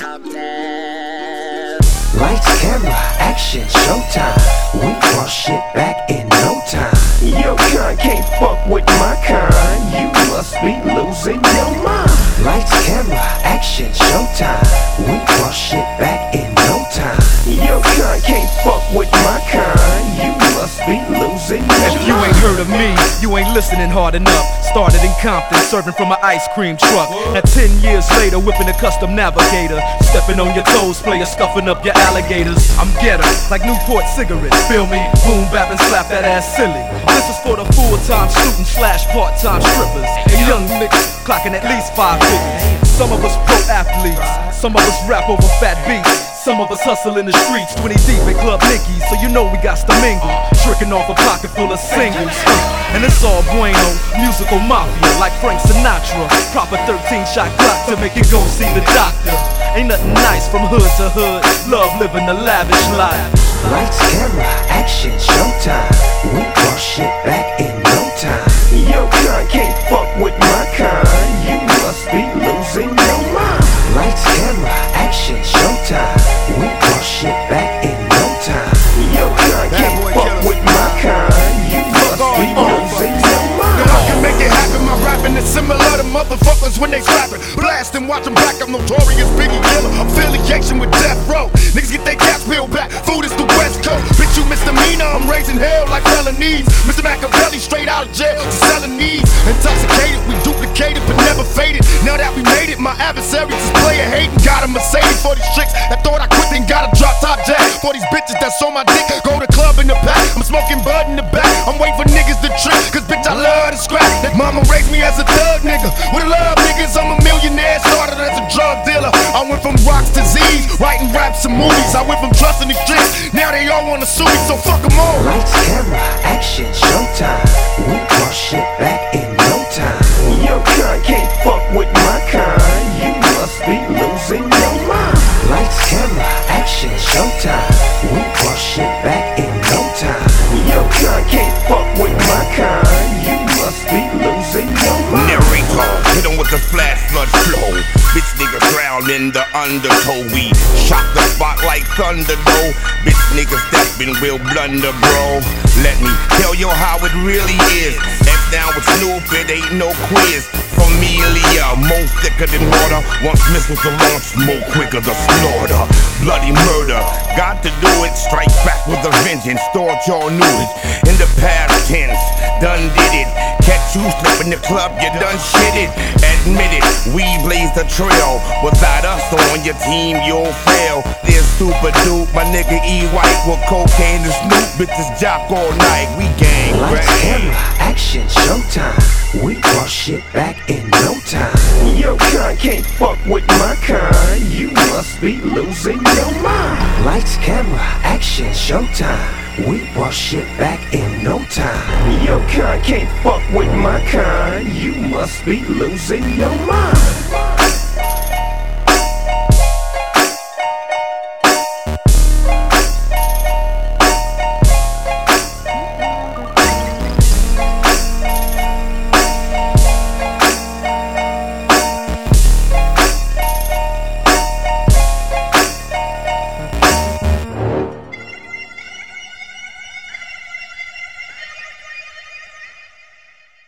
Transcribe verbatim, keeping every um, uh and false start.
Lights, camera, action, showtime. We brought shit back in no time. Your kind can't fuck with my kind. You must be losing your mind. Lights, camera, action, showtime. We brought shit back in no time. Your kind can't fuck with my kind. You must be losing your mind. If you ain't heard of me, you ain't listening hard enough. Started in Compton, serving from an ice cream truck. At ten years later, whipping a custom Navigator. Stepping on your toes, player scuffing up your alligators. I'm getter, like Newport cigarettes. Feel me? Boom, bap and slap that ass silly. This is for the full-time student slash part-time strippers and young niggas clocking at least five figures. Some of us pro athletes, some of us rap over fat beats. Some of us hustle in the streets, twenty deep at Club Nicky's, so you know we got to mingle. Tricking off a pocket full of singles. Uh, and it's all bueno, musical mafia like Frank Sinatra. Proper thirteen shot clock to make you go see the doctor. Ain't nothing nice from hood to hood. Love living a lavish life. Lights, camera, action, showtime. We brought shit back in no time. Your kind can't fuck with my kind. You must be losing your mind. Lights, camera, action, showtime. We brought shit back in no time. Your kind can't fuck with my kind. You must be losing your mind. I can make it happen. My rapping is similar to motherfuckers when they slapping. Blast and watch them back. I'm notorious Biggie Killer. Affiliation with Death Row. Niggas get their gas peeled back. Food is the West Coast. Bitch, you misdemeanor. I'm raising hell like felonies. Mister Machiavelli straight out of jail. Selling these. Intoxicated, we duplicated but never faded. Now that we made it, my adversaries is player hating. Got a Mercedes for these tricks that thought I quit and got a drop top jack. For these bitches that's on my dick, go to club in the back. I'm smoking bud in the back. I'm waiting for niggas to trip, cause bitch I love to scrap. That mama raised me as a thug nigga. With a love niggas, I'm a millionaire. Started as a drug dealer. I went from rocks to Z's, writing raps and movies. I went from trusting the streets, now they all wanna sue me, so fuck them all. Lights, camera, action, showtime. We brought shit back in no time. Your kind can't fuck with my kind. You must be losing your mind. Lights, camera, action, showtime. We brought shit back in no time. Your kind can't fuck with my kind. You must be losing your mind. Narrator, hit him with the flash flood flow. Bitch nigga drown in the undertow. We shock the spot like thunder though. Bitch niggas steppin' will blunder bro. Let me tell you how it really is. F down with Snoop, it ain't no quiz. Familia, more thicker than water. Once missiles are launched, more quicker the slaughter. Bloody murder, got to do it. Strike back with a vengeance, thought y'all knew it. In the past tense, done did it. Catch you slipping the club, you done shit it. Admit it, we blaze the trail. Without us on your team, you'll fail. This super dude, my nigga E. White with cocaine and Snoop. Bitches jock all night, we gang Lights, bang. camera, action, showtime. We brought shit back in no time. Your kind can't fuck with my kind. You must be losing your mind. Lights, camera, action, showtime. We brought shit back in no time. Your kind can't fuck with my kind. You must be losing your mind.